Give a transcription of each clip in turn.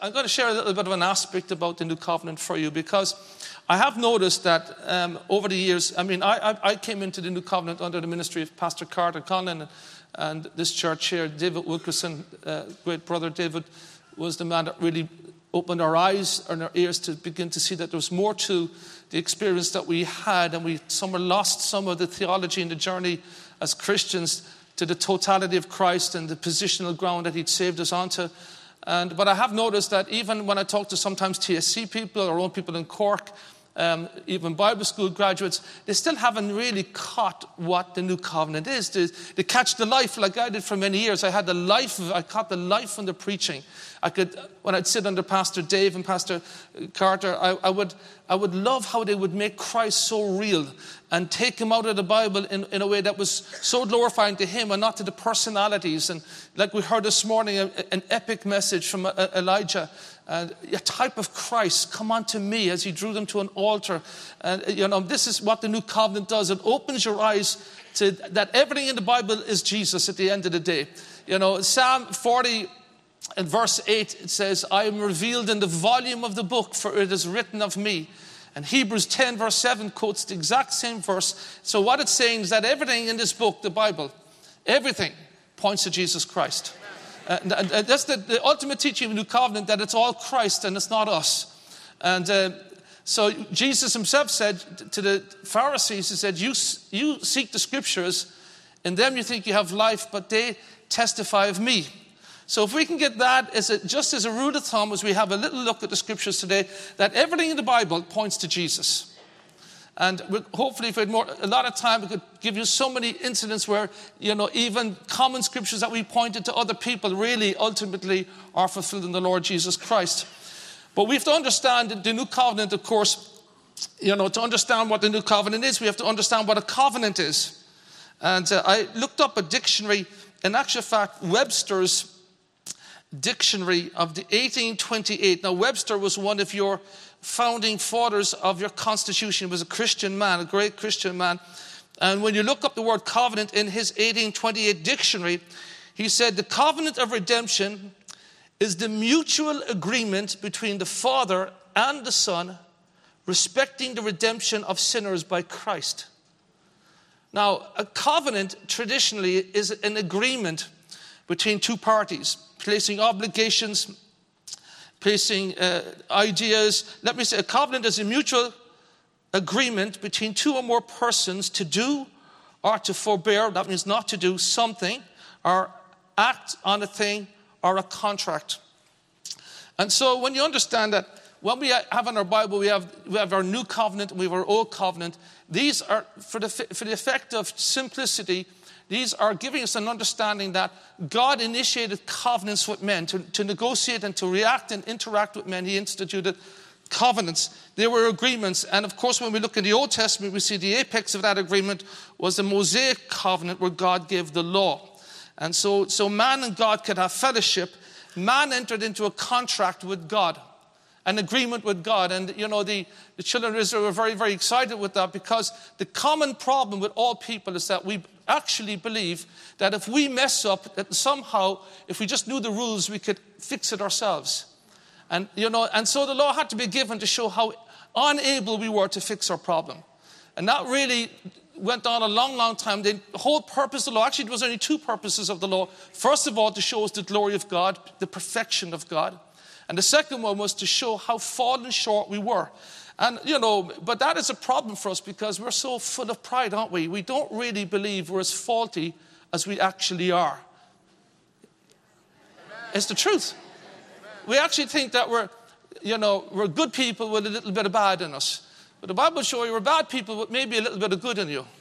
I'm going to share a little bit of an aspect about the new covenant for you, because I have noticed that over the years, I came into the new covenant under the ministry of Pastor Carter Conlon, and this church here, David Wilkerson, great brother David, was the man that really opened our eyes and our ears to begin to see that there was more to the experience that we had, and we somewhere lost some of the theology and the journey as Christians to the totality of Christ and the positional ground that he'd saved us onto. But I have noticed that even when I talk to sometimes TSC people, or own people in Cork, even Bible school graduates, they still haven't really caught what the new covenant is. They catch the life like I did for many years. I caught the life from the preaching. When I'd sit under Pastor Dave and Pastor Carter, I would love how they would make Christ so real and take him out of the Bible in a way that was so glorifying to him and not to the personalities. And like we heard this morning, an epic message from Elijah, a type of Christ, come unto me, as he drew them to an altar. And this is what the new covenant does. It opens your eyes to that everything in the Bible is Jesus at the end of the day. Psalm 40 and verse 8, it says, I am revealed in the volume of the book, for it is written of me. And Hebrews 10 verse 7 quotes the exact same verse. So what it's saying is that everything in this book, the Bible, everything points to Jesus Christ. And that's the ultimate teaching of the new covenant, that it's all Christ and it's not us. And so Jesus himself said to the Pharisees, he said, you seek the scriptures, in them you think you have life, but they testify of me. So if we can get that just as a rule of thumb, as we have a little look at the scriptures today, that everything in the Bible points to Jesus. And hopefully if we had a lot of time, we could give you so many incidents where, even common scriptures that we pointed to other people really ultimately are fulfilled in the Lord Jesus Christ. But we have to understand the new covenant, of course. To understand what the new covenant is, we have to understand what a covenant is. And I looked up a dictionary, in actual fact, Webster's dictionary of the 1828. Now, Webster was one of your founding fathers of your Constitution. He was a Christian man, a great Christian man. And when you look up the word covenant in his 1828 dictionary, he said, the covenant of redemption is the mutual agreement between the Father and the Son respecting the redemption of sinners by Christ. Now, a covenant traditionally is an agreement between two parties, placing obligations, placing ideas. Let me say, a covenant is a mutual agreement between two or more persons to do or to forbear, that means not to do something, or act on a thing or a contract. And so when you understand that, when we have in our Bible, we have our new covenant, we have our old covenant. These are, for the effect of simplicity, these are giving us an understanding that God initiated covenants with men to negotiate and to react and interact with men. He instituted covenants. They were agreements. And of course, when we look in the Old Testament, we see the apex of that agreement was the Mosaic covenant, where God gave the law. And so man and God could have fellowship. Man entered into a contract with God, an agreement with God. And, the children of Israel were very, very excited with that, because the common problem with all people is that we actually believe that if we mess up, that somehow, if we just knew the rules, we could fix it ourselves. And, and so the law had to be given to show how unable we were to fix our problem. And that really went on a long, long time. The whole purpose of the law, actually, there was only two purposes of the law. First of all, to show us the glory of God, the perfection of God. And the second one was to show how fallen short we were. And, but that is a problem for us, because we're so full of pride, aren't we? We don't really believe we're as faulty as we actually are. Amen. It's the truth. Amen. We actually think that we're good people with a little bit of bad in us. But the Bible shows you we're bad people with maybe a little bit of good in you.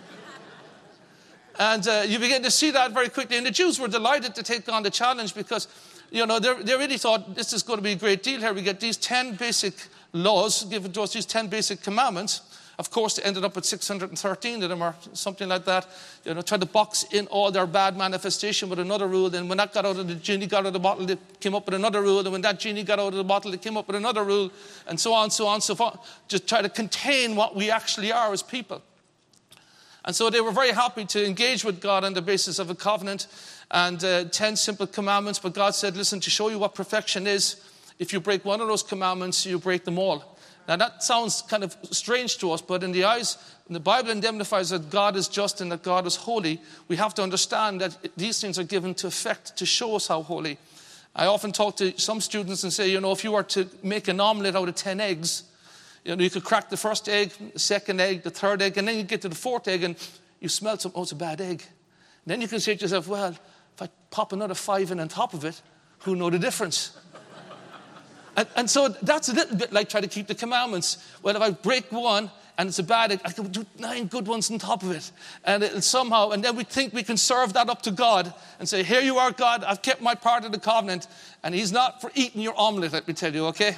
And you begin to see that very quickly. And the Jews were delighted to take on the challenge, because, they really thought this is going to be a great deal here. We get these 10 basic laws given to us, these 10 basic commandments. Of course, they ended up with 613 of them, or something like that. Tried to box in all their bad manifestation with another rule. And when that got out of the genie, got out of the bottle, they came up with another rule. And when that genie got out of the bottle, they came up with another rule. And so on, so forth. Just try to contain what we actually are as people. And so they were very happy to engage with God on the basis of a covenant and 10 simple commandments. But God said, listen, to show you what perfection is, if you break one of those commandments, you break them all. Now that sounds kind of strange to us, but in the Bible indemnifies that God is just and that God is holy. We have to understand that these things are given to effect to show us how holy. I often talk to some students and say, if you were to make an omelette out of 10 eggs, you could crack the first egg, the second egg, the third egg, and then you get to the fourth egg and you smell something, it's a bad egg. And then you can say to yourself, well, if I pop another 5 in on top of it, who know the difference? And so that's a little bit like trying to keep the commandments. Well, if I break one and it's a bad egg, I can do 9 good ones on top of it. And then we think we can serve that up to God and say, here you are, God, I've kept my part of the covenant. And he's not for eating your omelette, let me tell you, okay?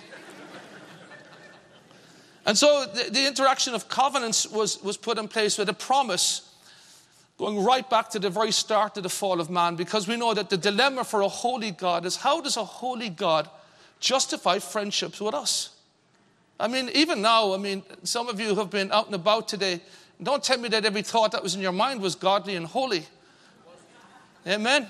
And so the interaction of covenants was put in place with a promise going right back to the very start of the fall of man, because we know that the dilemma for a holy God is, how does a holy God justify friendships with us? I mean, even now, some of you have been out and about today. Don't tell me that every thought that was in your mind was godly and holy. Amen?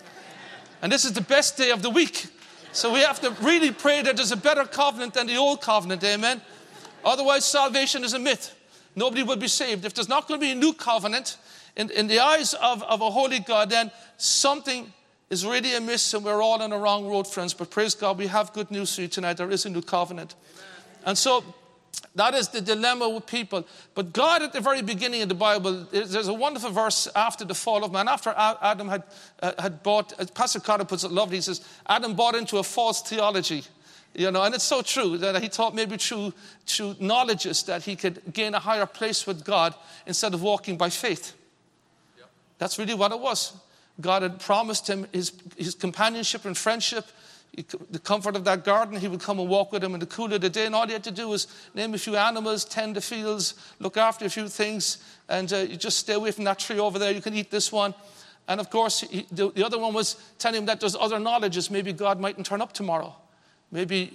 And this is the best day of the week. So we have to really pray that there's a better covenant than the old covenant. Amen? Otherwise, salvation is a myth. Nobody will be saved. If there's not going to be a new covenant, in the eyes of a holy God, then something is really amiss and we're all on the wrong road, friends. But praise God, we have good news for you tonight. There is a new covenant. Amen. And so that is the dilemma with people. But God, at the very beginning of the Bible, there's a wonderful verse after the fall of man. After Adam had bought, Pastor Carter puts it lovely, he says, Adam bought into a false theology. And it's so true that he thought maybe through knowledge that he could gain a higher place with God instead of walking by faith. Yep. That's really what it was. God had promised him his companionship and friendship, the comfort of that garden. He would come and walk with him in the cool of the day, and all he had to do was name a few animals, tend the fields, look after a few things, and you just stay away from that tree over there. You can eat this one. And of course, the other one was telling him that there's other knowledges. Maybe God mightn't turn up tomorrow. Maybe,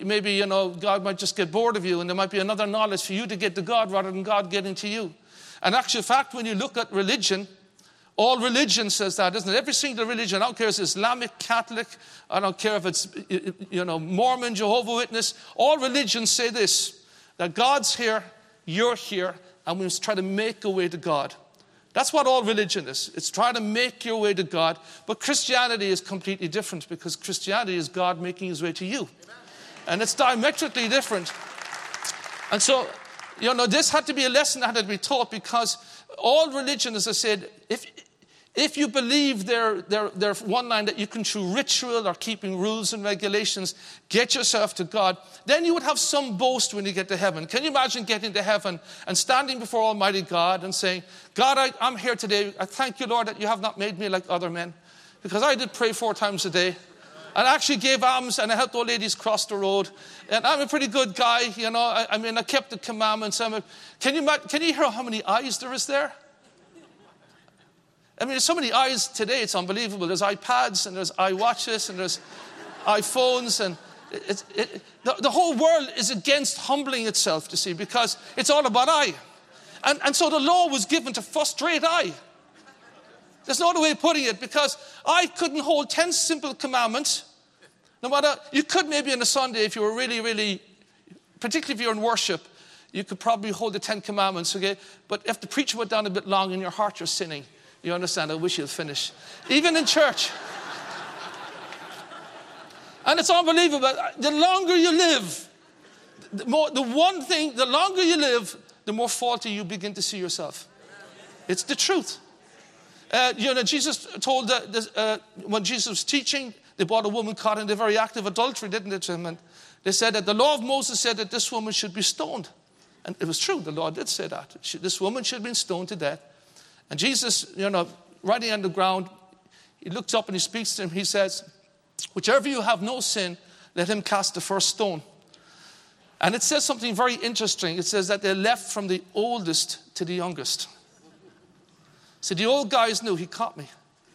God might just get bored of you, and there might be another knowledge for you to get to God rather than God getting to you. And actually, in fact, when you look at religion, all religion says that, isn't it? Every single religion, I don't care if it's Islamic, Catholic, I don't care if it's, Mormon, Jehovah's Witness, all religions say this, that God's here, you're here, and we must try to make a way to God. That's what all religion is. It's trying to make your way to God. But Christianity is completely different, because Christianity is God making his way to you. And it's diametrically different. And so, this had to be a lesson that had to be taught, because all religion, as I said, if you believe they're one line that you can, through ritual or keeping rules and regulations, get yourself to God, then you would have some boast when you get to heaven. Can you imagine getting to heaven and standing before Almighty God and saying, God, I'm here today. I thank you, Lord, that you have not made me like other men, because I did pray 4 times a day. And I actually gave alms, and I helped old ladies cross the road. And I'm a pretty good guy, I kept the commandments. Can you hear how many eyes there is there? There's so many eyes today, it's unbelievable. There's iPads, and there's iWatches, and there's iPhones, and the whole world is against humbling itself, you see, because it's all about I. And so the law was given to frustrate I. There's no other way of putting it, because I couldn't hold 10 simple commandments. No matter, you could maybe on a Sunday, if you were really, really, particularly if you're in worship, you could probably hold the 10 commandments, okay? But if the preacher went down a bit long in your heart, you're sinning. You understand? I wish you'd finish. Even in church. And it's unbelievable. The longer you live, the longer you live, the more faulty you begin to see yourself. It's the truth. Jesus told when Jesus was teaching, they brought a woman caught in the very act of adultery, didn't they, to him? And they said that the law of Moses said that this woman should be stoned. And it was true. The law did say that. This woman should have been stoned to death. And Jesus, writing on the ground, he looks up and he speaks to him. He says, whichever you have no sin, let him cast the first stone. And it says something very interesting. It says that they left from the oldest to the youngest. So the old guys knew he caught me.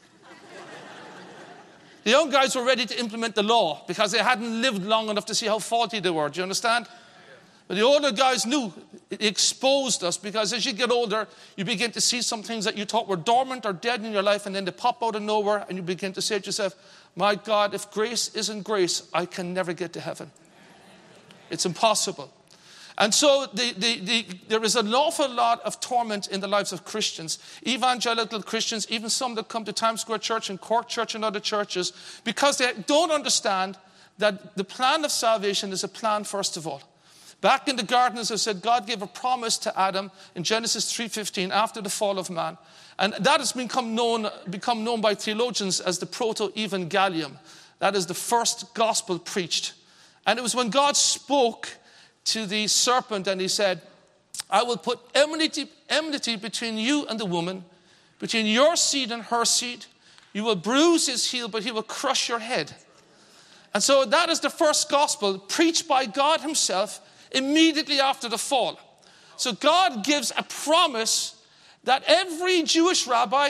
The young guys were ready to implement the law because they hadn't lived long enough to see how faulty they were. Do you understand? But the older guys knew. It exposed us, because as you get older, you begin to see some things that you thought were dormant or dead in your life, and then they pop out of nowhere, and you begin to say to yourself, My God, if grace isn't grace, I can never get to heaven. It's impossible. And so there is an awful lot of torment in the lives of Christians, evangelical Christians, even some that come to Times Square Church and Cork Church and other churches, because they don't understand that the plan of salvation is a plan, first of all. Back in the garden, as I said, God gave a promise to Adam in Genesis 3:15 after the fall of man. And that has become known by theologians as the proto-evangelium. That is the first gospel preached. And it was when God spoke to the serpent and he said, I will put enmity between you and the woman, between your seed and her seed. You will bruise his heel, but he will crush your head. And so that is the first gospel preached by God himself immediately after the fall. So God gives a promise that every Jewish rabbi,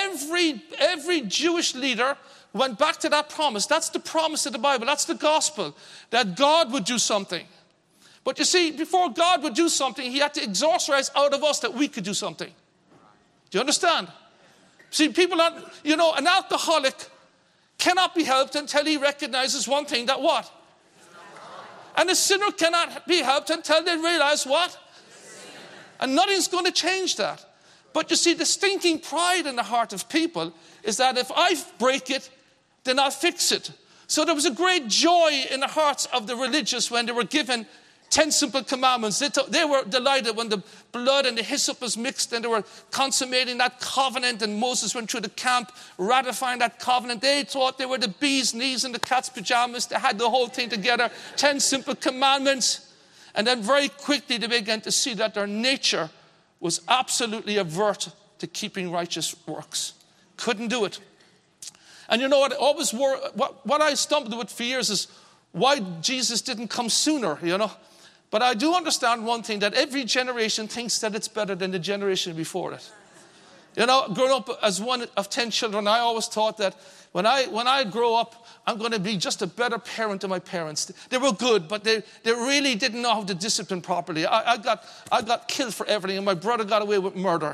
every Jewish leader went back to that promise. That's the promise of the Bible. That's the gospel, that God would do something. But you see, before God would do something, he had to exorcise out of us that we could do something. Do you understand? See, people are, an alcoholic cannot be helped until he recognizes one thing, that what? And a sinner cannot be helped until they realize what? And nothing's going to change that. But you see, the stinking pride in the heart of people is that if I break it, then I'll fix it. So there was a great joy in the hearts of the religious when they were given 10 simple commandments. They were delighted when the blood and the hyssop was mixed and they were consummating that covenant, and Moses went through the camp ratifying that covenant. They thought they were the bee's knees and the cat's pajamas. They had the whole thing together. 10 simple commandments. And then very quickly they began to see that their nature was absolutely avert to keeping righteous works. Couldn't do it. And you know what? What I stumbled with for years is why Jesus didn't come sooner, But I do understand one thing, that every generation thinks that it's better than the generation before it. Growing up as one of 10 children, I always thought that when I grow up, I'm going to be just a better parent than my parents. They were good, but they really didn't know how to discipline properly. I got killed for everything, and my brother got away with murder.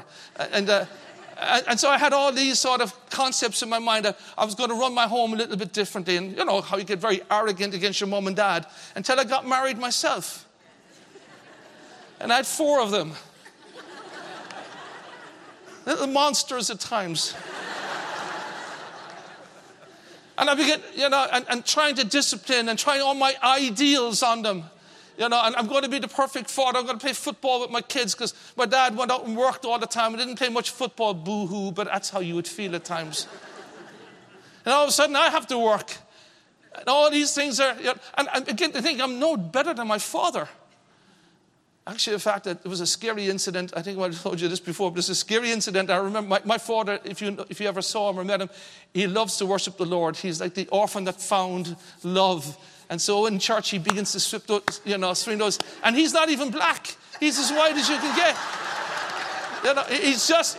And so I had all these sort of concepts in my mind that I was going to run my home a little bit differently. And how you get very arrogant against your mom and dad, until I got married myself. And I had 4 of them. Little monsters at times. And I began, and trying to discipline and trying all my ideals on them. And I'm going to be the perfect father. I'm going to play football with my kids because my dad went out and worked all the time. I didn't play much football, boo-hoo, but that's how you would feel at times. And all of a sudden, I have to work. And all these things are, and again, I think I'm no better than my father. Actually, in fact, it was a scary incident. I think I told you this before, but it's a scary incident. I remember my father, if you ever saw him or met him, he loves to worship the Lord. He's like the orphan that found love. And so in church, he begins to swing those. And he's not even black. He's as white as you can get. He's just,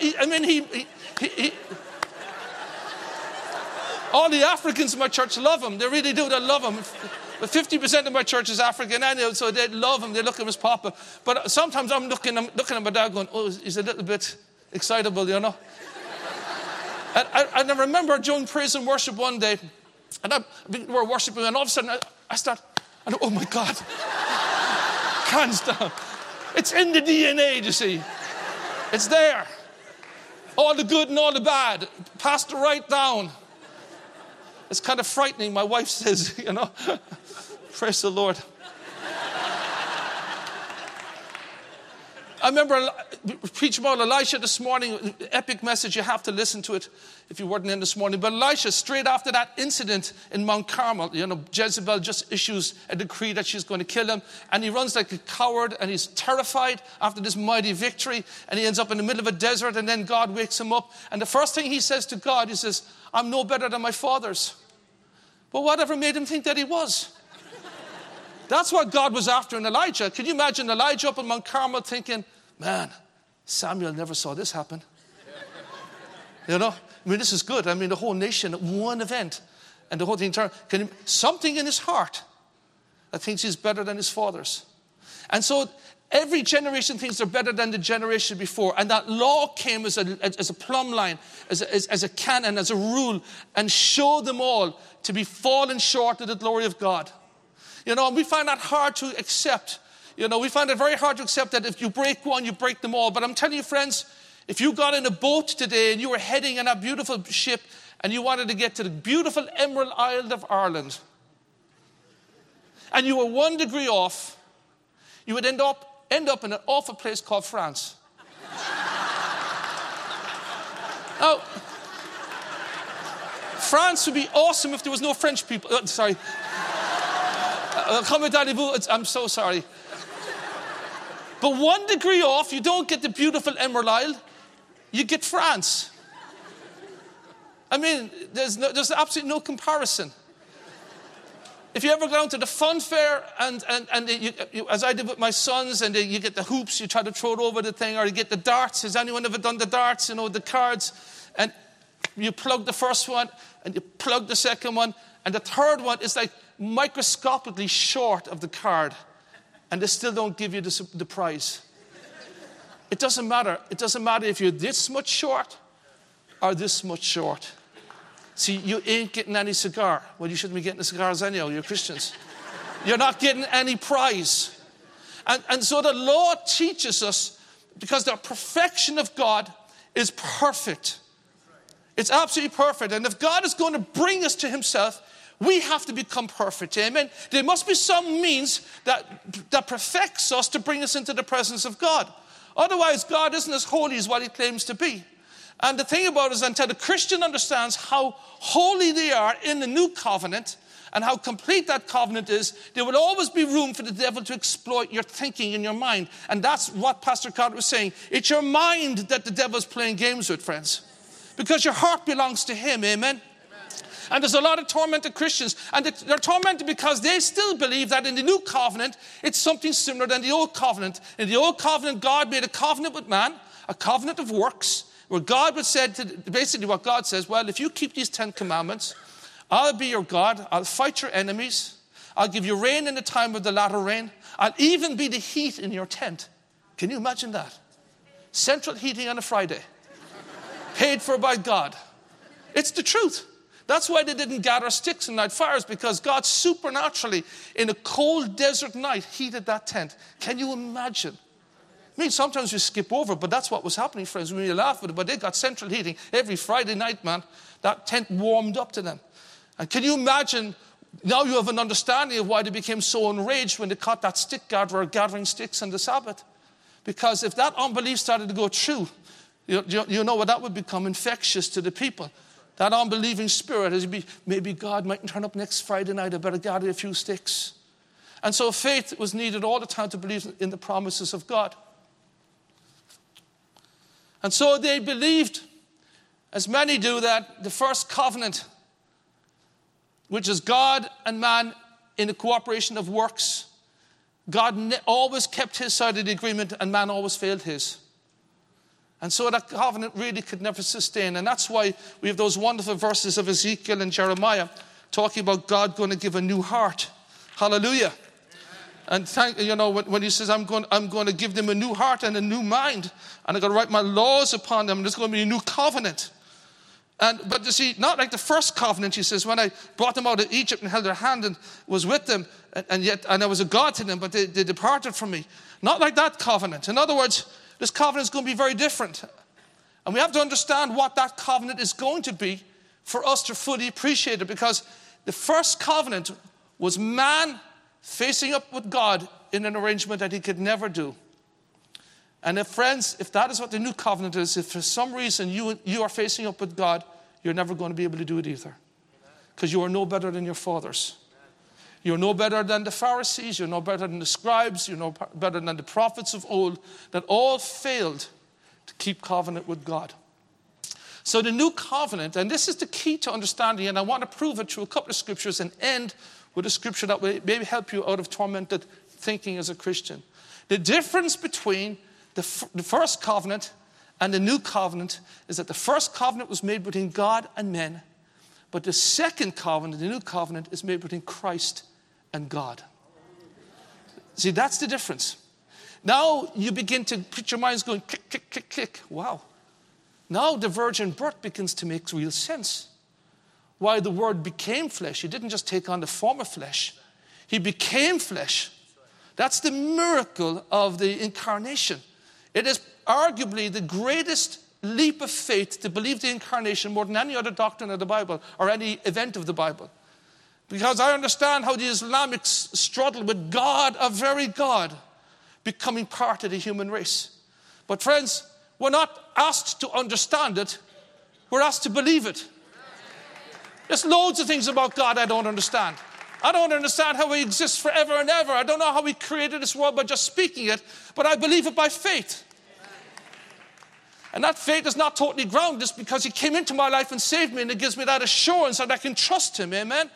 all the Africans in my church love him. They really do. They love him. But 50% of my church is African anyway, so they love him. They look at him as Papa. But sometimes I'm looking at my dad going, oh, he's a little bit excitable, And I remember during praise and worship one day, and we're worshiping, and all of a sudden oh my God. Hands down. It's in the DNA, you see. It's there. All the good and all the bad. Passed right down. It's kind of frightening, my wife says, Praise the Lord. I remember preaching about Elisha this morning, epic message. You have to listen to it if you weren't in this morning. But Elisha, straight after that incident in Mount Carmel, Jezebel just issues a decree that she's going to kill him. And he runs like a coward, and he's terrified after this mighty victory. And he ends up in the middle of a desert, and then God wakes him up. And the first thing he says to God, he says, I'm no better than my fathers. But whatever made him think that he was? That's what God was after in Elijah. Can you imagine Elijah up in Mount Carmel thinking, man, Samuel never saw this happen. This is good. The whole nation at one event and the whole thing turned. Something in his heart that thinks he's better than his fathers. And so every generation thinks they're better than the generation before. And that law came as a plumb line, as a canon, as a rule, and showed them all to be fallen short of the glory of God. And we find that hard to accept. We find it very hard to accept that if you break one, you break them all. But I'm telling you, friends, if you got in a boat today and you were heading in a beautiful ship and you wanted to get to the beautiful Emerald Isle of Ireland, and you were 1 degree off, you would end up in an awful place called France. Now, France would be awesome if there was no French people. Sorry. I'm so sorry. But 1 degree off, you don't get the beautiful Emerald Isle, you get France. I mean, there's absolutely no comparison. If you ever go down to the fun fair and as I did with my sons, and you get the hoops, you try to throw it over the thing, or you get the darts. Has anyone ever done the darts? The cards, and you plug the first one, and you plug the second one, and the third one is like microscopically short of the card, and they still don't give you the prize. It doesn't matter. It doesn't matter if you're this much short or this much short. See, you ain't getting any cigar. Well, you shouldn't be getting the cigars anyhow. You're Christians. You're not getting any prize. And so the law teaches us, because the perfection of God is perfect. It's absolutely perfect. And if God is going to bring us to himself, we have to become perfect. Amen. There must be some means that perfects us to bring us into the presence of God. Otherwise, God isn't as holy as what he claims to be. And the thing about it is, until the Christian understands how holy they are in the new covenant and how complete that covenant is, there will always be room for the devil to exploit your thinking in your mind. And that's what Pastor Carter was saying. It's your mind that the devil's playing games with, friends. Because your heart belongs to him. Amen. And there's a lot of tormented Christians. And they're tormented because they still believe that in the new covenant, it's something similar than the old covenant. In the old covenant, God made a covenant with man, a covenant of works, where God would say, basically what God says, well, if you keep these 10 commandments, I'll be your God. I'll fight your enemies. I'll give you rain in the time of the latter rain. I'll even be the heat in your tent. Can you imagine that? Central heating on a Friday. Paid for by God. It's the truth. That's why they didn't gather sticks and light fires, because God supernaturally, in a cold desert night, heated that tent. Can you imagine? I mean, sometimes we skip over, but that's what was happening, friends. We laugh at it, but they got central heating every Friday night, man. That tent warmed up to them. And can you imagine, now you have an understanding of why they became so enraged when they caught that stick gatherer gathering sticks on the Sabbath. Because if that unbelief started to go through, you know what that would become? Infectious to the people. That unbelieving spirit, maybe God mightn't turn up next Friday night, I better gather a few sticks. And so faith was needed all the time to believe in the promises of God. And so they believed, as many do, that the first covenant, which is God and man in the cooperation of works, God always kept his side of the agreement and man always failed his. And so that covenant really could never sustain. And that's why we have those wonderful verses of Ezekiel and Jeremiah talking about God going to give a new heart. Hallelujah. And when he says, I'm going to give them a new heart and a new mind, and I'm going to write my laws upon them, and there's going to be a new covenant. But you see, not like the first covenant, he says, when I brought them out of Egypt and held their hand and was with them, and I was a God to them, but they departed from me. Not like that covenant. In other words, this covenant is going to be very different. And we have to understand what that covenant is going to be for us to fully appreciate it, because the first covenant was man facing up with God in an arrangement that he could never do. And if that is what the new covenant is, if for some reason you are facing up with God, you're never going to be able to do it either. Because you are no better than your fathers. You're no better than the Pharisees. You're no better than the scribes. You're no better than the prophets of old, that all failed to keep covenant with God. So the new covenant, and this is the key to understanding, and I want to prove it through a couple of scriptures and end with a scripture that will maybe help you out of tormented thinking as a Christian. The difference between the first covenant and the new covenant is that the first covenant was made between God and men, but the second covenant, the new covenant, is made between Christ and God. See, that's the difference. Now you begin to put your minds going click, click, click, click. Wow. Now the virgin birth begins to make real sense. Why the Word became flesh. He didn't just take on the form of flesh. He became flesh. That's the miracle of the incarnation. It is arguably the greatest leap of faith to believe the incarnation more than any other doctrine of the Bible or any event of the Bible. Because I understand how the Islamics struggle with God, a very God, becoming part of the human race. But friends, we're not asked to understand it. We're asked to believe it. There's loads of things about God I don't understand. I don't understand how he exists forever and ever. I don't know how he created this world by just speaking it, but I believe it by faith. And that faith is not totally grounded because he came into my life and saved me, and it gives me that assurance that I can trust him. Amen?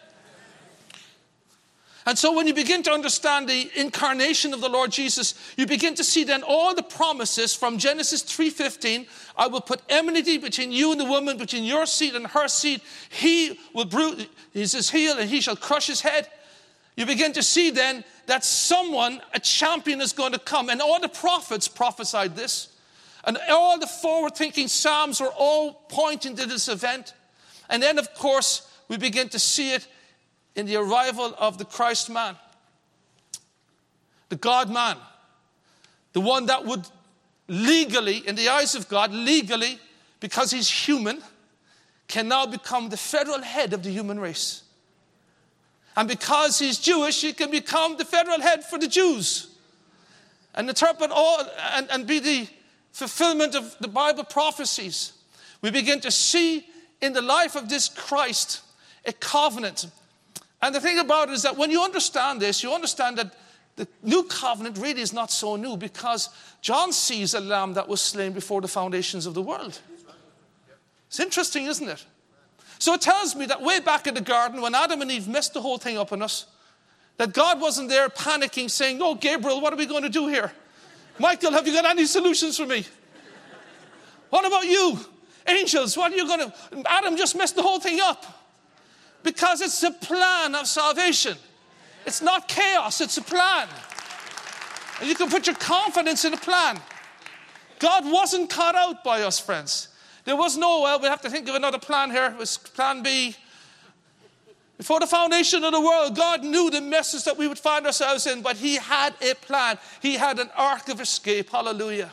And so when you begin to understand the incarnation of the Lord Jesus, you begin to see then all the promises from Genesis 3:15. I will put enmity between you and the woman, between your seed and her seed. He will bruise his heel and he shall crush his head. You begin to see then that someone, a champion, is going to come. And all the prophets prophesied this. And all the forward-thinking Psalms were all pointing to this event. And then, of course, we begin to see it in the arrival of the Christ man, the God man, the one that would legally, in the eyes of God, legally, because he's human, can now become the federal head of the human race. And because he's Jewish, he can become the federal head for the Jews and interpret all and be the fulfillment of the Bible prophecies. We begin to see in the life of this Christ a covenant. And the thing about it is that when you understand this, you understand that the new covenant really is not so new, because John sees a lamb that was slain before the foundations of the world. It's interesting, isn't it? So it tells me that way back in the garden, when Adam and Eve messed the whole thing up on us, that God wasn't there panicking, saying, "Oh, Gabriel, what are we going to do here? Michael, have you got any solutions for me? What about you? Angels, what are you going to..." Adam just messed the whole thing up. Because it's a plan of salvation. It's not chaos, it's a plan. And you can put your confidence in a plan. God wasn't caught out by us, friends. There was no, well, we have to think of another plan here. It was plan B. Before the foundation of the world, God knew the messes that we would find ourselves in, but he had a plan. He had an ark of escape. Hallelujah.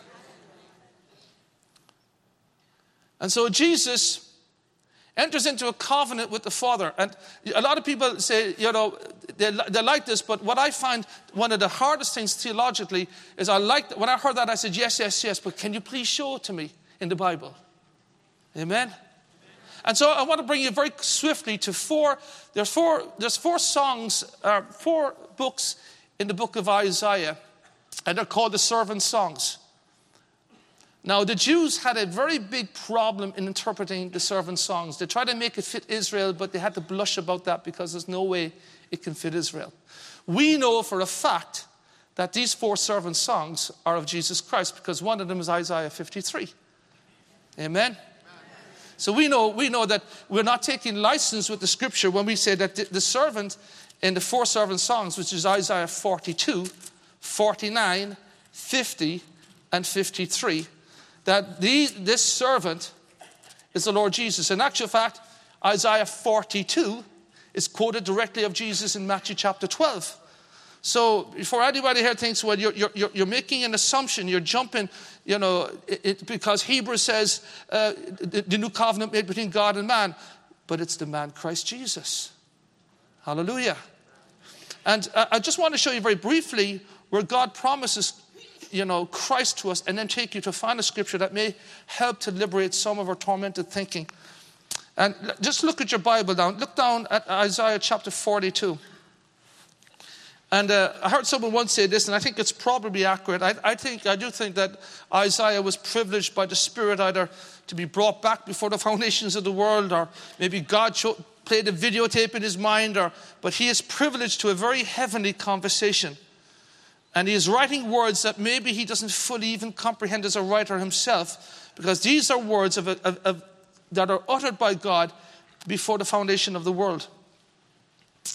And so Jesus enters into a covenant with the Father. And a lot of people say, they like this, but what I find one of the hardest things theologically is when I heard that, I said, yes, but can you please show it to me in the Bible? Amen? And so I want to bring you very swiftly to there's four songs, 4 books in the book of Isaiah, and they're called the servant songs. Now, the Jews had a very big problem in interpreting the servant songs. They tried to make it fit Israel, but they had to blush about that because there's no way it can fit Israel. We know for a fact that these 4 servant songs are of Jesus Christ, because one of them is Isaiah 53. Amen? So we know that we're not taking license with the scripture when we say that the servant in the 4 servant songs, which is Isaiah 42, 49, 50, and 53, that this servant is the Lord Jesus. In actual fact, Isaiah 42 is quoted directly of Jesus in Matthew chapter 12. So before anybody here thinks, well, you're making an assumption, you're jumping, because Hebrews says the new covenant made between God and man, but it's the man Christ Jesus. Hallelujah. And I just want to show you very briefly where God promises Christ to us, and then take you to find a scripture that may help to liberate some of our tormented thinking. And just look at your Bible down. Look down at Isaiah chapter 42. And I heard someone once say this, and I think it's probably accurate. I do think that Isaiah was privileged by the Spirit either to be brought back before the foundations of the world, or maybe God played a videotape in his mind, but he is privileged to a very heavenly conversation. And he is writing words that maybe he doesn't fully even comprehend as a writer himself, because these are words that are uttered by God before the foundation of the world.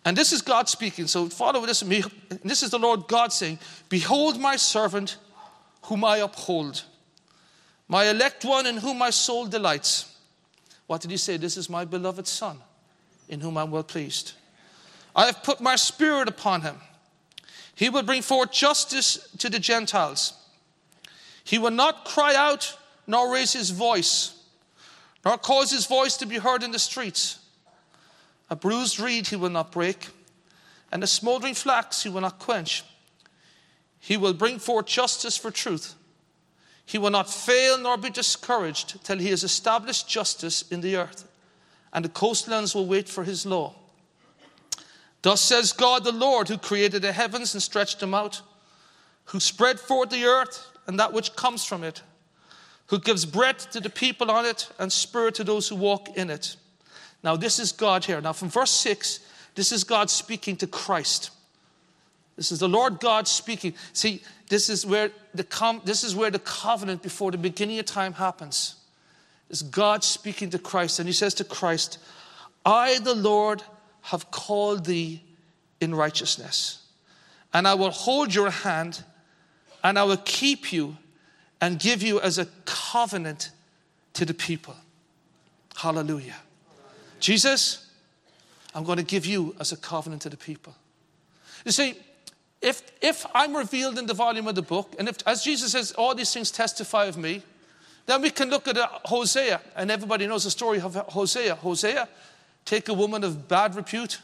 And this is God speaking. So follow this with me. This is the Lord God saying, behold my servant whom I uphold, my elect one in whom my soul delights. What did he say? This is my beloved Son, in whom I'm well pleased. I have put my spirit upon him. He will bring forth justice to the Gentiles. He will not cry out, nor raise his voice, nor cause his voice to be heard in the streets. A bruised reed he will not break, and a smoldering flax he will not quench. He will bring forth justice for truth. He will not fail nor be discouraged till he has established justice in the earth, and the coastlands will wait for his law. Thus says God the Lord, who created the heavens and stretched them out, who spread forth the earth and that which comes from it, who gives breath to the people on it and spirit to those who walk in it. Now this is God here. Now from verse 6, this is God speaking to Christ. This is the Lord God speaking. See, this is where the covenant before the beginning of time happens. It's God speaking to Christ. And he says to Christ, I, the Lord, have called thee in righteousness, and I will hold your hand, and I will keep you and give you as a covenant to the people. Hallelujah. Jesus, I'm going to give you as a covenant to the people. You see, if I'm revealed in the volume of the book, and if, as Jesus says, all these things testify of me, then we can look at Hosea, and everybody knows the story of Hosea. Hosea, take a woman of bad repute.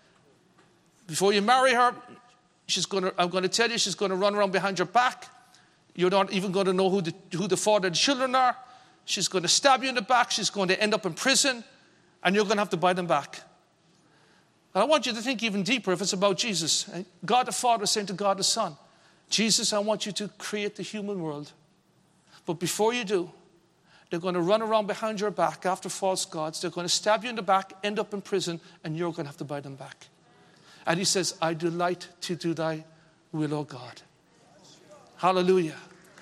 Before you marry her, I'm going to tell you, she's going to run around behind your back. You're not even going to know who the father of the children are. She's going to stab you in the back. She's going to end up in prison, and you're going to have to buy them back. And I want you to think even deeper if it's about Jesus. God the Father is saying to God the Son, Jesus, I want you to create the human world. But before you do, they're going to run around behind your back after false gods. They're going to stab you in the back, end up in prison, and you're going to have to buy them back. And he says, I delight to do thy will, O God. Hallelujah.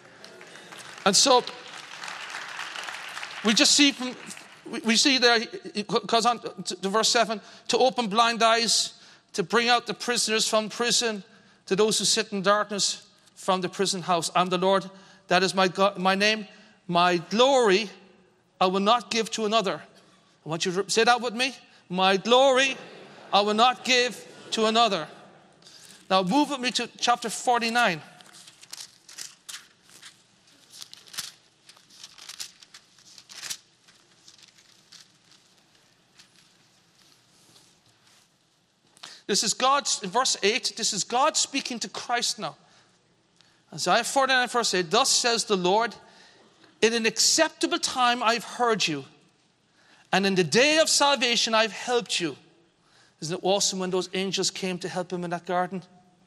And so, we just see there, it goes on to verse 7, to open blind eyes, to bring out the prisoners from prison, to those who sit in darkness from the prison house. I'm the Lord, that is my God, my name. My glory I will not give to another. I want you to say that with me. My glory I will not give to another. Now move with me to chapter 49. This is God, in verse 8, this is God speaking to Christ now. Isaiah 49 verse 8, thus says the Lord, in an acceptable time I've heard you, and in the day of salvation I've helped you. Isn't it awesome when those angels came to help him in that garden?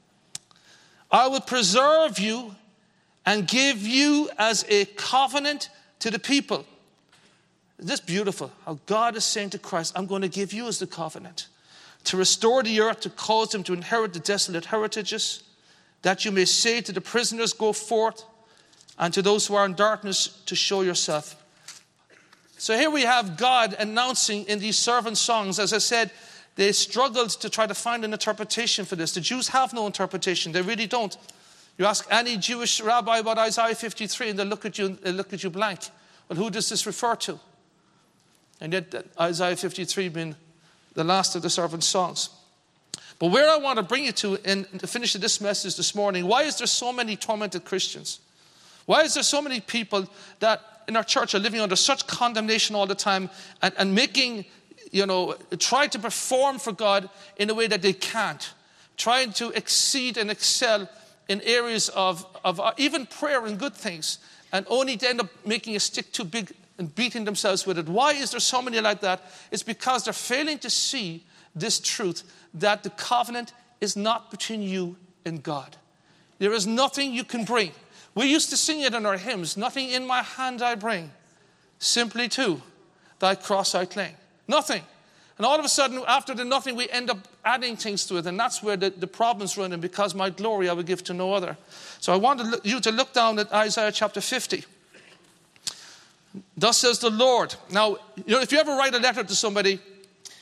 I will preserve you and give you as a covenant to the people. Isn't this beautiful? How God is saying to Christ, I'm going to give you as the covenant. To restore the earth, to cause them to inherit the desolate heritages, that you may say to the prisoners, go forth, and to those who are in darkness, to show yourself. So here we have God announcing in these servant songs. As I said, they struggled to try to find an interpretation for this. The Jews have no interpretation. They really don't. You ask any Jewish rabbi about Isaiah 53 and they look at you blank. Well, who does this refer to? And yet Isaiah 53 being the last of the servant songs. But where I want to bring you to in the finish of this message this morning, why is there so many tormented Christians? Why is there so many people that in our church are living under such condemnation all the time and making, try to perform for God in a way that they can't, trying to exceed and excel in areas of even prayer and good things, and only to end up making a stick too big and beating themselves with it. Why is there so many like that? It's because they're failing to see this truth that the covenant is not between you and God. There is nothing you can bring. We used to sing it in our hymns. Nothing in my hand I bring, simply to thy cross I cling. Nothing. And all of a sudden, after the nothing, we end up adding things to it. And that's where the problems run in, because my glory I will give to no other. So I want you to look down at Isaiah chapter 50. Thus says the Lord. Now, if you ever write a letter to somebody,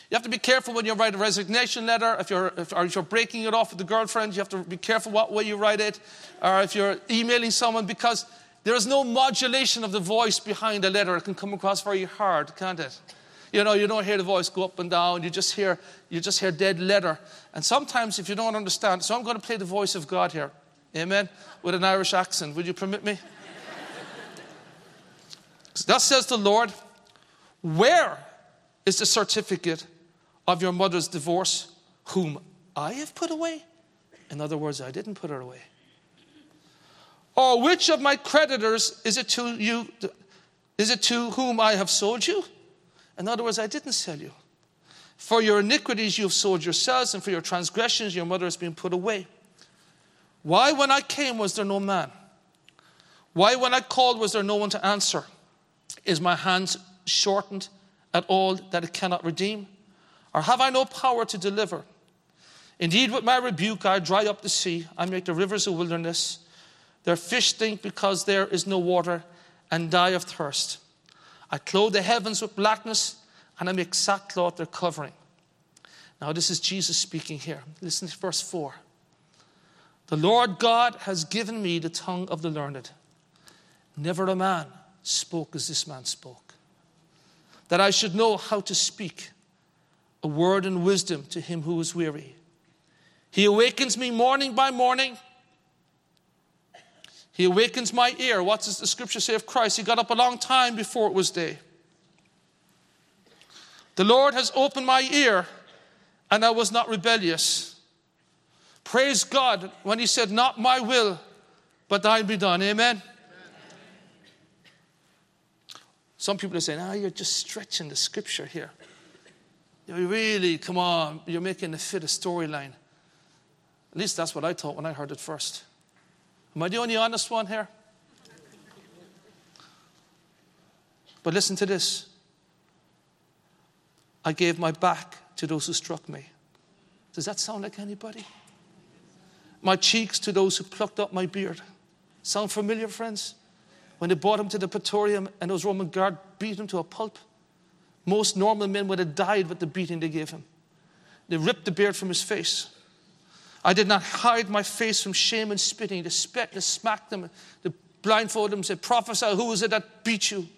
You have to be careful when you write a resignation letter. If you're breaking it off with the girlfriend, you have to be careful what way you write it. Or if you're emailing someone, because there is no modulation of the voice behind a letter. It can come across very hard, can't it? You know, you don't hear the voice go up and down. You just hear dead letter. And sometimes if you don't understand, so I'm going to play the voice of God here. Amen? With an Irish accent. Would you permit me? Thus says the Lord, where is the certificate of your mother's divorce, whom I have put away? In other words, I didn't put her away. Or which of my creditors is it to whom I have sold you? In other words, I didn't sell you. For your iniquities you have sold yourselves, and for your transgressions your mother has been put away. Why when I came was there no man? Why when I called was there no one to answer? Is my hand shortened at all that it cannot redeem? Or have I no power to deliver? Indeed, with my rebuke I dry up the sea. I make the rivers a wilderness. Their fish stink because there is no water, and die of thirst. I clothe the heavens with blackness, and I make sackcloth their covering. Now this is Jesus speaking here. Listen to verse 4. The Lord God has given me the tongue of the learned. Never a man spoke as this man spoke, that I should know how to speak a word in wisdom to him who is weary. He awakens me morning by morning. He awakens my ear. What does the scripture say of Christ? He got up a long time before it was day. The Lord has opened my ear, and I was not rebellious. Praise God when he said, not my will, but thine be done. Amen. Some people are saying, you're just stretching the scripture here. You really, come on, you're making it fit a storyline. At least that's what I thought when I heard it first. Am I the only honest one here? But listen to this. I gave my back to those who struck me. Does that sound like anybody? My cheeks to those who plucked up my beard. Sound familiar, friends? When they brought him to the Praetorium and those Roman guards beat him to a pulp, most normal men would have died with the beating they gave him. They ripped the beard from his face. I did not hide my face from shame and spitting. They spat, they smacked them, they blindfolded them, said, prophesy, who was it that beat you?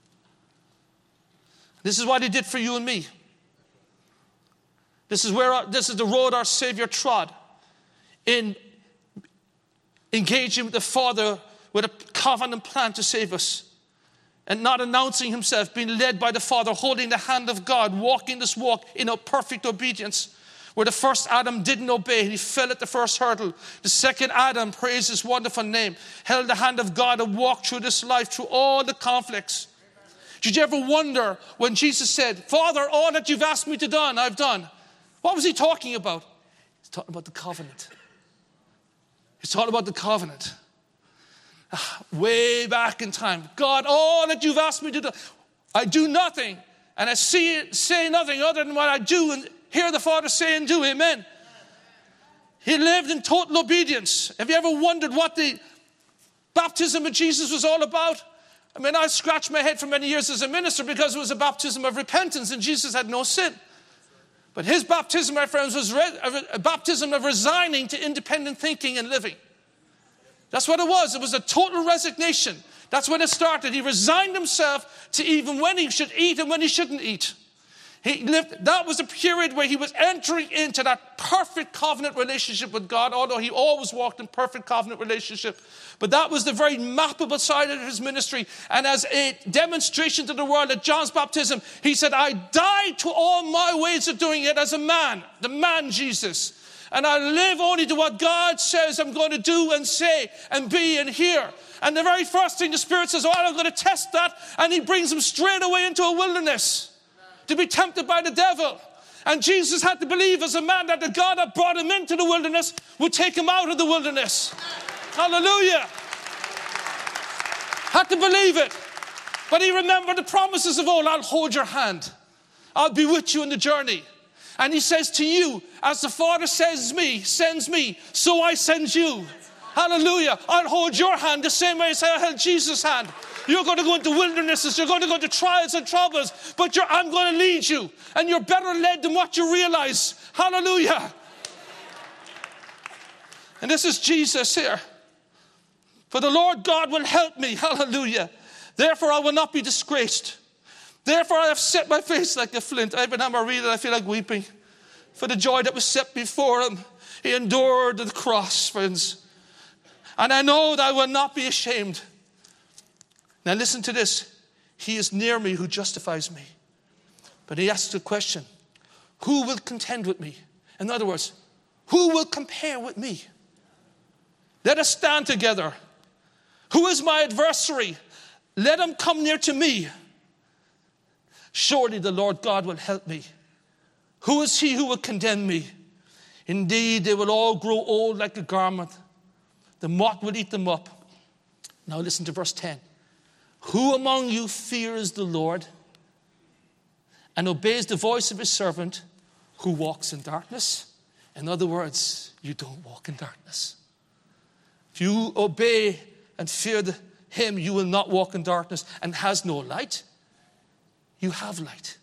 This is what he did for you and me. This is the road our Savior trod in engaging with the Father with a covenant plan to save us. And not announcing himself, being led by the Father, holding the hand of God, walking this walk in a perfect obedience. Where the first Adam didn't obey, he fell at the first hurdle. The second Adam, praise his wonderful name, held the hand of God and walked through this life, through all the conflicts. Did you ever wonder when Jesus said, Father, all that you've asked me to do, I've done. What was he talking about? He's talking about the covenant. He's talking about the covenant. Way back in time. God, all that you've asked me to do, I do nothing. And I say nothing other than what I do and hear the Father say and do. Amen. He lived in total obedience. Have you ever wondered what the baptism of Jesus was all about? I mean, I scratched my head for many years as a minister because it was a baptism of repentance and Jesus had no sin. But his baptism, my friends, was a baptism of resigning to independent thinking and living. That's what it was. It was a total resignation. That's when it started. He resigned himself to even when he should eat and when he shouldn't eat. That was a period where he was entering into that perfect covenant relationship with God, although he always walked in perfect covenant relationship. But that was the very mappable side of his ministry. And as a demonstration to the world at John's baptism, he said, I died to all my ways of doing it as a man, the man Jesus. And I live only to what God says I'm going to do and say and be and hear. And the very first thing the Spirit says, I'm going to test that. And he brings him straight away into a wilderness to be tempted by the devil. And Jesus had to believe as a man that the God that brought him into the wilderness would take him out of the wilderness. Hallelujah. Had to believe it. But he remembered the promises of old. I'll hold your hand. I'll be with you in the journey. And he says to you, as the Father sends me, so I send you. Hallelujah. I'll hold your hand the same way as I held Jesus' hand. You're going to go into wildernesses. You're going to go into trials and troubles. But I'm going to lead you. And you're better led than what you realize. Hallelujah. And this is Jesus here. For the Lord God will help me. Hallelujah. Therefore I will not be disgraced. Therefore I have set my face like a flint. Every time I read it, I feel like weeping. For the joy that was set before him, he endured the cross, friends. And I know that I will not be ashamed. Now listen to this. He is near me who justifies me. But he asks the question, who will contend with me? In other words, who will compare with me? Let us stand together. Who is my adversary? Let him come near to me. Surely the Lord God will help me. Who is he who will condemn me? Indeed, they will all grow old like a garment. The moth will eat them up. Now listen to verse 10. Who among you fears the Lord and obeys the voice of his servant who walks in darkness? In other words, you don't walk in darkness. If you obey and fear him, you will not walk in darkness. And has no light, you have light.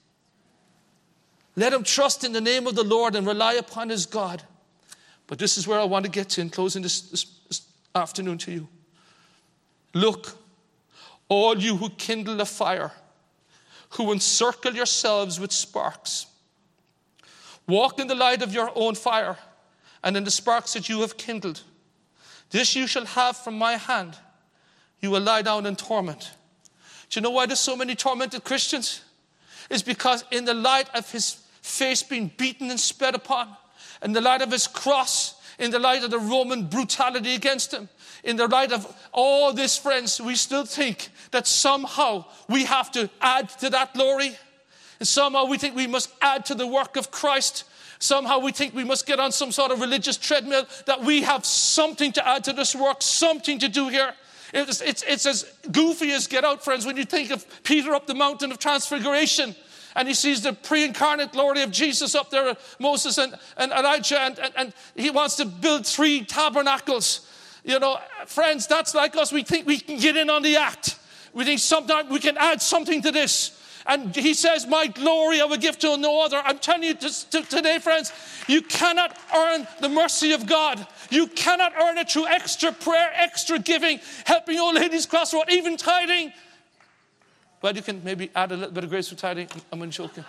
Let him trust in the name of the Lord and rely upon his God. But this is where I want to get to in closing this afternoon to you. Look, all you who kindle a fire, who encircle yourselves with sparks, walk in the light of your own fire and in the sparks that you have kindled. This you shall have from my hand. You will lie down in torment. Do you know why there's so many tormented Christians? It's because in the light of his face being beaten and spat upon, in the light of his cross, in the light of the Roman brutality against him, in the light of all this, friends, we still think that somehow we have to add to that glory. And somehow we think we must add to the work of Christ. Somehow we think we must get on some sort of religious treadmill, that we have something to add to this work, something to do here. It's as goofy as get out, friends, when you think of Peter up the mountain of transfiguration and he sees the pre-incarnate glory of Jesus up there, Moses and Elijah, and he wants to build 3 tabernacles. You know, friends, that's like us. We think we can get in on the act. We think sometimes we can add something to this. And he says, my glory I will give to no other. I'm telling you today, friends, you cannot earn the mercy of God. You cannot earn it through extra prayer, extra giving, helping old ladies cross the road, even tithing. Well, you can maybe add a little bit of grace for tithing. I'm joking.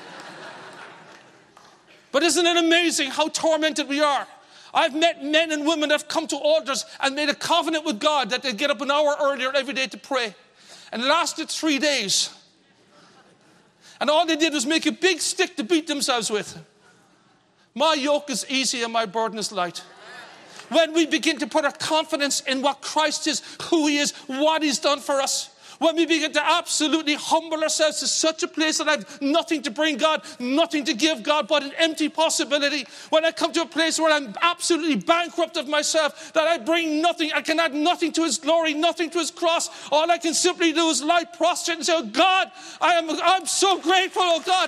But isn't it amazing how tormented we are? I've met men and women that have come to altars and made a covenant with God that they'd get up an hour earlier every day to pray. And it lasted 3 days. And all they did was make a big stick to beat themselves with. My yoke is easy and my burden is light. When we begin to put our confidence in what Christ is, who he is, what he's done for us, when we begin to absolutely humble ourselves to such a place that I have nothing to bring God, nothing to give God, but an empty possibility. When I come to a place where I'm absolutely bankrupt of myself, that I bring nothing, I can add nothing to his glory, nothing to his cross. All I can simply do is lie prostrate and say, oh God, I'm so grateful, oh God.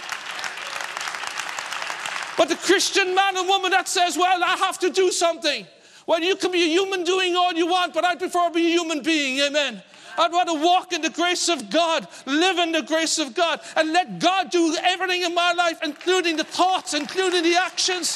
But the Christian man and woman that says, well, I have to do something. Well, you can be a human doing all you want, but I prefer to be a human being, amen. I'd rather walk in the grace of God, live in the grace of God, and let God do everything in my life, including the thoughts, including the actions.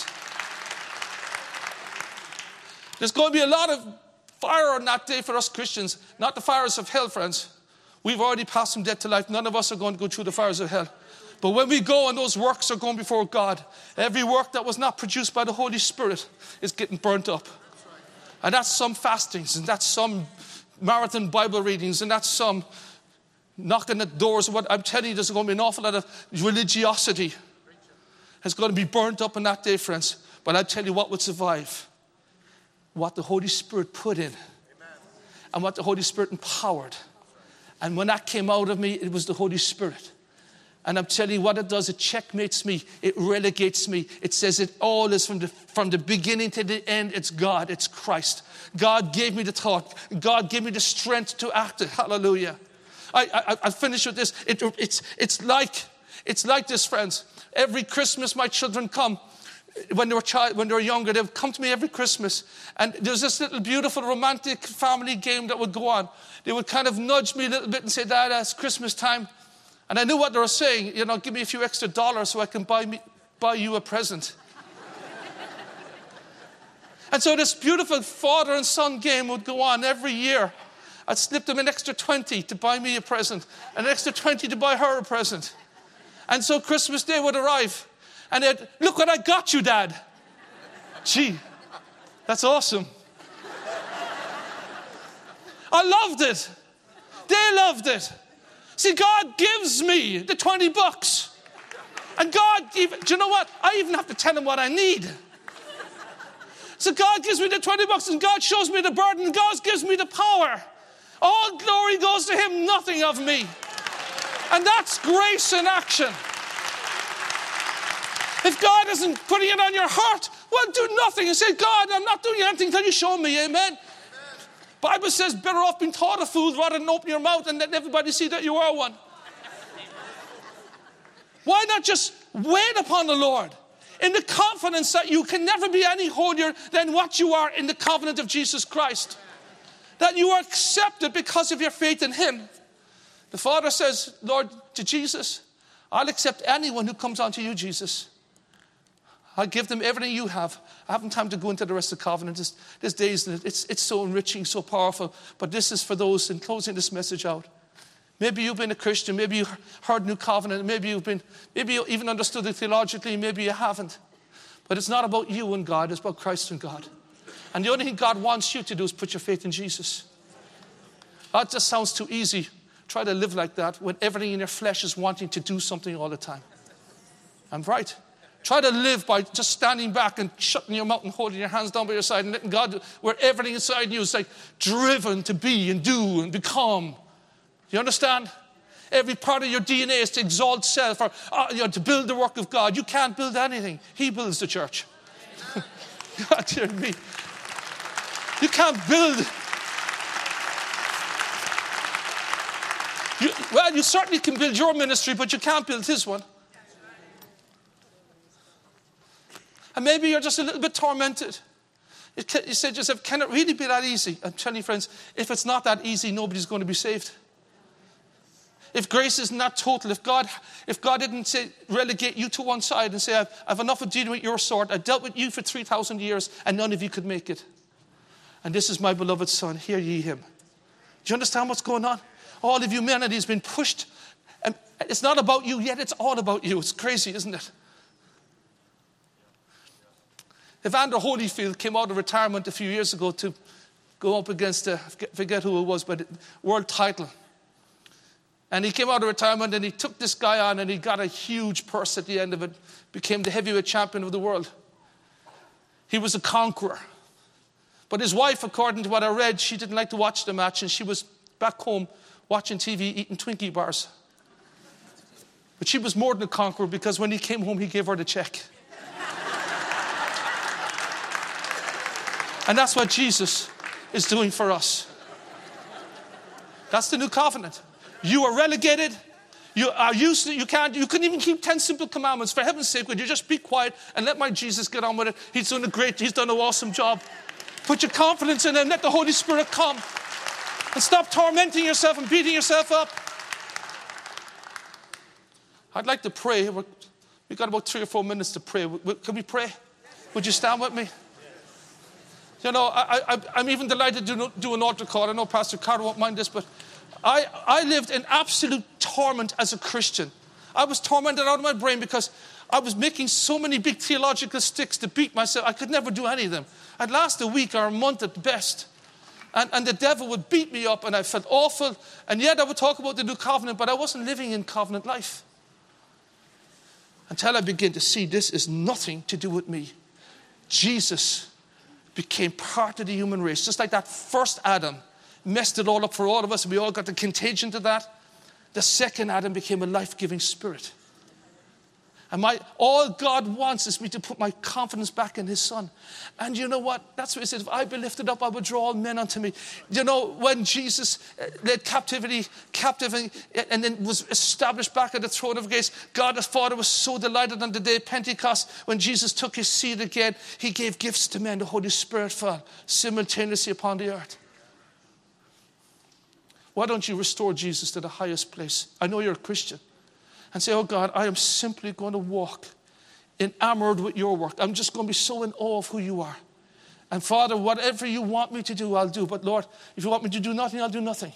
There's going to be a lot of fire on that day for us Christians, not the fires of hell, friends. We've already passed from death to life. None of us are going to go through the fires of hell. But when we go and those works are going before God, every work that was not produced by the Holy Spirit is getting burnt up. And that's some fastings, and that's some marathon Bible readings, and that's some knocking at doors. What I'm telling you, there's going to be an awful lot of religiosity. It's going to be burnt up on that day, friends. But I tell you what would survive. What the Holy Spirit put in. And what the Holy Spirit empowered. And when that came out of me, it was the Holy Spirit. And I'm telling you what it does, it checkmates me, it relegates me. It says it all is from the beginning to the end, it's God, it's Christ. God gave me the thought. God gave me the strength to act it. Hallelujah. I'll finish with this. It's like this, friends. Every Christmas my children come. when they were younger, they would come to me every Christmas. And there was this little beautiful romantic family game that would go on. They would kind of nudge me a little bit and say, Dad, it's Christmas time. And I knew what they were saying. Give me a few extra dollars so I can buy you a present. And so this beautiful father and son game would go on every year. I'd slip them an extra 20 to buy me a present, an extra 20 to buy her a present. And so Christmas Day would arrive. And they'd, look what I got you, Dad. Gee, that's awesome. I loved it. They loved it. See, God gives me the $20. And God, do you know what? I even have to tell him what I need. So God gives me the $20 and God shows me the burden and God gives me the power. All glory goes to him, nothing of me. And that's grace in action. If God isn't putting it on your heart, well, do nothing and say, God, I'm not doing anything until you show me, amen? Bible says better off being taught a fool rather than open your mouth and let everybody see that you are one. Why not just wait upon the Lord in the confidence that you can never be any holier than what you are in the covenant of Jesus Christ? That you are accepted because of your faith in him. The Father says, Lord, to Jesus, I'll accept anyone who comes unto you, Jesus. I'll give them everything you have. I haven't time to go into the rest of the covenant. This day, it's so enriching, so powerful. But this is for those, in closing this message out. Maybe you've been a Christian. Maybe you heard New Covenant. Maybe you even understood it theologically. Maybe you haven't. But it's not about you and God. It's about Christ and God. And the only thing God wants you to do is put your faith in Jesus. That just sounds too easy. Try to live like that when everything in your flesh is wanting to do something all the time. I'm right. Try to live by just standing back and shutting your mouth and holding your hands down by your side and letting God, where everything inside you is like driven to be and do and become. Do you understand? Every part of your DNA is to exalt self or to build the work of God. You can't build anything. He builds the church. God, dear me. You can't build. You certainly can build your ministry, but you can't build his one. And maybe you're just a little bit tormented. You said to yourself, can it really be that easy? I'm telling you, friends, if it's not that easy, nobody's going to be saved. If grace isn't that total, if God didn't say, relegate you to one side and say, I've enough of dealing with your sort. I dealt with you for 3,000 years and none of you could make it. And this is my beloved son, hear ye him. Do you understand what's going on? All of humanity has been pushed. And it's not about you yet, it's all about you. It's crazy, isn't it? Evander Holyfield came out of retirement a few years ago to go up against, I forget who it was, but world title. And he came out of retirement and he took this guy on and he got a huge purse at the end of it. Became the heavyweight champion of the world. He was a conqueror. But his wife, according to what I read, she didn't like to watch the match and she was back home watching TV, eating Twinkie bars. But she was more than a conqueror because when he came home, he gave her the check. And that's what Jesus is doing for us. That's the new covenant. You are relegated. You couldn't even keep 10 simple commandments. For heaven's sake, would you just be quiet and let my Jesus get on with it? He's done an awesome job. Put your confidence in him. Let the Holy Spirit come. And stop tormenting yourself and beating yourself up. I'd like to pray. We've got about 3 or 4 minutes to pray. Can we pray? Would you stand with me? You know, I'm even delighted to do an altar call. I know Pastor Carter won't mind this, but I lived in absolute torment as a Christian. I was tormented out of my brain because I was making so many big theological sticks to beat myself. I could never do any of them. I'd last a week or a month at best. And the devil would beat me up and I felt awful. And yet I would talk about the new covenant, but I wasn't living in covenant life. Until I began to see this is nothing to do with me. Jesus became part of the human race. Just like that first Adam messed it all up for all of us, and we all got the contagion to that. The second Adam became a life-giving spirit. And all God wants is me to put my confidence back in his Son. And you know what? That's what he said. If I be lifted up, I will draw all men unto me. You know, when Jesus led captivity, and then was established back at the throne of grace, God the Father was so delighted on the day of Pentecost. When Jesus took his seat again, he gave gifts to men. The Holy Spirit fell simultaneously upon the earth. Why don't you restore Jesus to the highest place? I know you're a Christian. And say, oh God, I am simply going to walk enamored with your work. I'm just going to be so in awe of who you are. And Father, whatever you want me to do, I'll do. But Lord, if you want me to do nothing, I'll do nothing.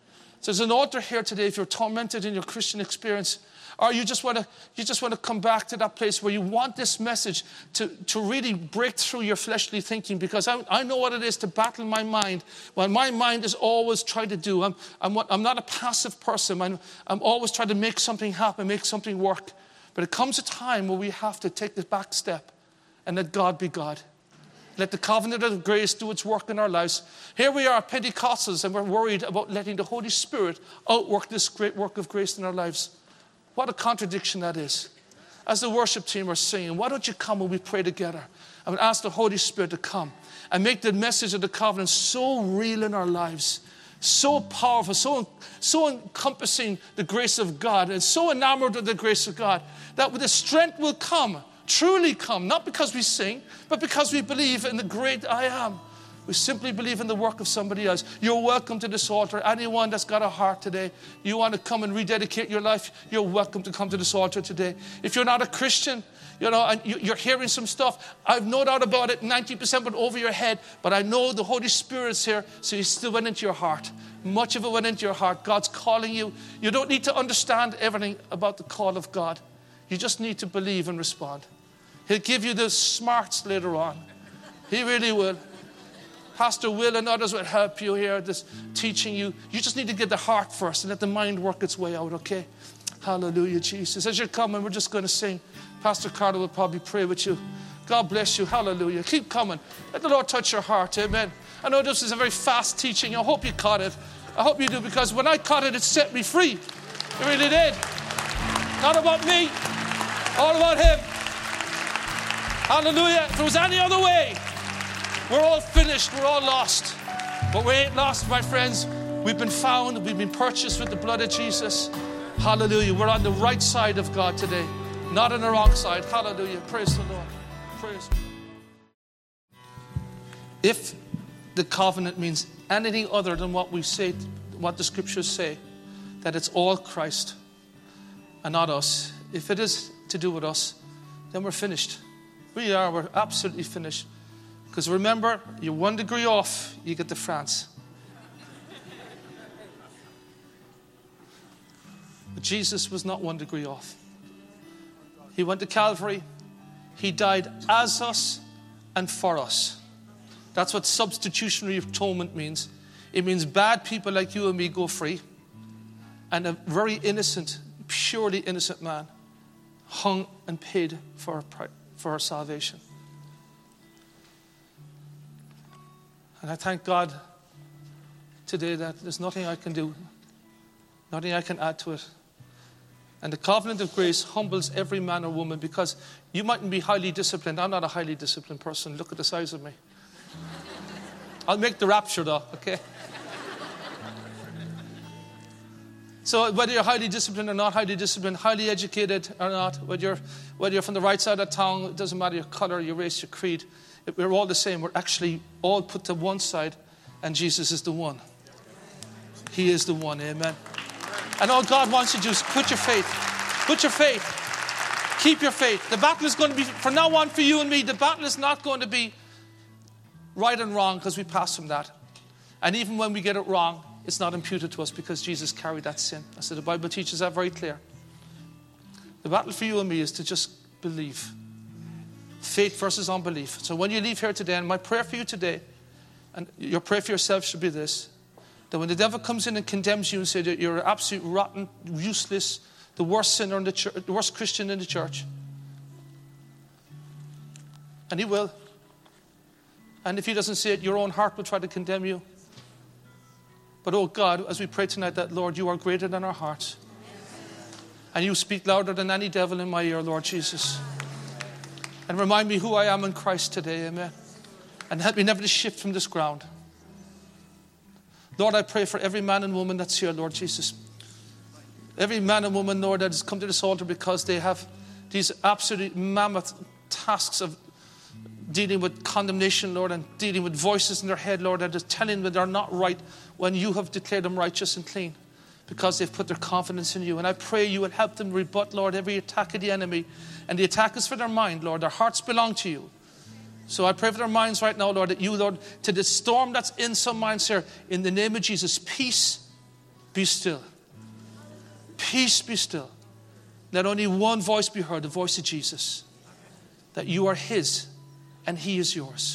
So there's an altar here today if you're tormented in your Christian experience, or you just want to come back to that place where you want this message to really break through your fleshly thinking, because I know what it is to battle my mind when my mind is always trying to do. I'm not a passive person. I'm always trying to make something happen, make something work. But it comes a time where we have to take the back step and let God be God. Let the covenant of grace do its work in our lives. Here we are, Pentecostals, and we're worried about letting the Holy Spirit outwork this great work of grace in our lives. What a contradiction that is. As the worship team are singing, why don't you come and we pray together? I would ask the Holy Spirit to come and make the message of the covenant so real in our lives, so powerful, so encompassing the grace of God, and so enamored of the grace of God, that the strength will come, truly come, not because we sing, but because we believe in the great I am. We simply believe in the work of somebody else. You're welcome to this altar. Anyone that's got a heart today, you want to come and rededicate your life, you're welcome to come to this altar today. If you're not a Christian, and you're hearing some stuff, I've no doubt about it, 90% went over your head, but I know the Holy Spirit's here, so he still went into your heart. Much of it went into your heart. God's calling you. You don't need to understand everything about the call of God. You just need to believe and respond. He'll give you the smarts later on. He really will. Pastor Will and others will help you here, just teaching you. You just need to get the heart first and let the mind work its way out, okay? Hallelujah, Jesus. As you're coming, we're just going to sing. Pastor Carter will probably pray with you. God bless you. Hallelujah. Keep coming. Let the Lord touch your heart. Amen. I know this is a very fast teaching. I hope you caught it. I hope you do, because when I caught it, it set me free. It really did. Not about me. All about him. Hallelujah. If there was any other way, we're all finished. We're all lost. But we ain't lost, my friends. We've been found. We've been purchased with the blood of Jesus. Hallelujah. We're on the right side of God today, not on the wrong side. Hallelujah. Praise the Lord. Praise. If the covenant means anything other than what we say, what the scriptures say, that it's all Christ and not us. If it is to do with us, then we're finished. We're absolutely finished. Because remember, you're 1 degree off, you get to France. But Jesus was not 1 degree off. He went to Calvary. He died as us and for us. That's what substitutionary atonement means. It means bad people like you and me go free. And a very innocent, purely innocent man hung and paid for our salvation. And I thank God today that there's nothing I can do, nothing I can add to it. And the covenant of grace humbles every man or woman, because you mightn't be highly disciplined. I'm not a highly disciplined person. Look at the size of me. I'll make the rapture though, okay? So whether you're highly disciplined or not highly disciplined, highly educated or not, whether you're from the right side of town, it doesn't matter your color, your race, your creed. We're all the same. We're actually all put to one side, and Jesus is the one. He is the one. Amen. And all God wants you to do is put your faith. Put your faith. Keep your faith. The battle is going to be, from now on for you and me, the battle is not going to be right and wrong, because we pass from that. And even when we get it wrong, it's not imputed to us, because Jesus carried that sin. I said the Bible teaches that very clear. The battle for you and me is to just believe. Faith versus unbelief. So when you leave here today, and my prayer for you today, and your prayer for yourself should be this, that when the devil comes in and condemns you and says that you're an absolute rotten, useless, the worst sinner in the church, the worst Christian in the church, and he will. And if he doesn't say it, your own heart will try to condemn you. But oh God, as we pray tonight, that Lord, you are greater than our hearts. And you speak louder than any devil in my ear, Lord Jesus. And remind me who I am in Christ today, amen. And help me never to shift from this ground. Lord, I pray for every man and woman that's here, Lord Jesus. Every man and woman, Lord, that has come to this altar because they have these absolute mammoth tasks of dealing with condemnation, Lord, and dealing with voices in their head, Lord, that are telling them they're not right when you have declared them righteous and clean because they've put their confidence in you. And I pray you will help them rebut, Lord, every attack of the enemy. And the attack is for their mind, Lord. Their hearts belong to you. So I pray for their minds right now, Lord, that you, Lord, to the storm that's in some minds here, in the name of Jesus, peace, be still. Peace, be still. Let only one voice be heard, the voice of Jesus, that you are his and he is yours.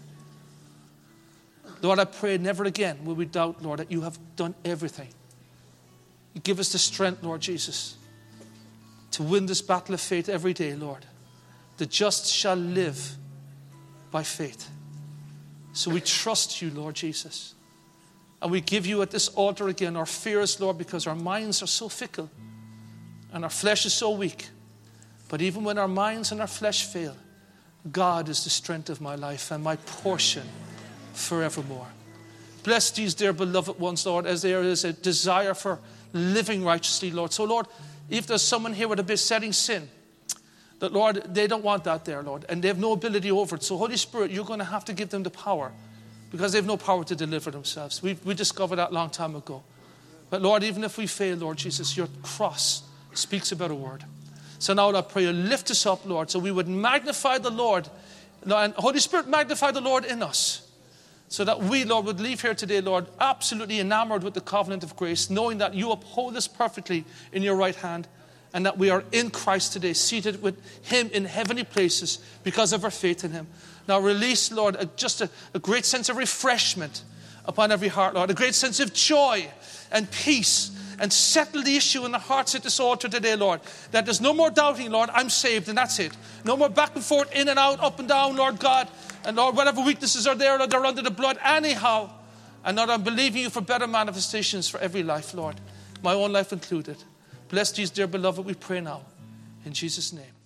Lord, I pray never again will we doubt, Lord, that you have done everything. You give us the strength, Lord Jesus, to win this battle of faith every day, Lord. The just shall live by faith. So we trust you, Lord Jesus. And we give you at this altar again our fears, Lord, because our minds are so fickle and our flesh is so weak. But even when our minds and our flesh fail, God is the strength of my life and my portion forevermore. Bless these dear beloved ones, Lord, as there is a desire for living righteously, Lord. So, Lord, if there's someone here with a besetting sin, that, Lord, they don't want that there, Lord, and they have no ability over it. So, Holy Spirit, you're going to have to give them the power because they have no power to deliver themselves. We discovered that a long time ago. But, Lord, even if we fail, Lord Jesus, your cross speaks a better word. So now, I pray you lift us up, Lord, so we would magnify the Lord. And Holy Spirit, magnify the Lord in us. So that we, Lord, would leave here today, Lord, absolutely enamored with the covenant of grace, knowing that you uphold us perfectly in your right hand, and that we are in Christ today, seated with him in heavenly places because of our faith in him. Now release, Lord, just a great sense of refreshment upon every heart, Lord, a great sense of joy and peace, and settle the issue in the hearts at this altar today, Lord, that there's no more doubting, Lord, I'm saved, and that's it. No more back and forth, in and out, up and down, Lord God. And Lord, whatever weaknesses are there, Lord, they're under the blood anyhow. And Lord, I'm believing you for better manifestations for every life, Lord, my own life included. Bless these dear beloved, we pray now. In Jesus' name.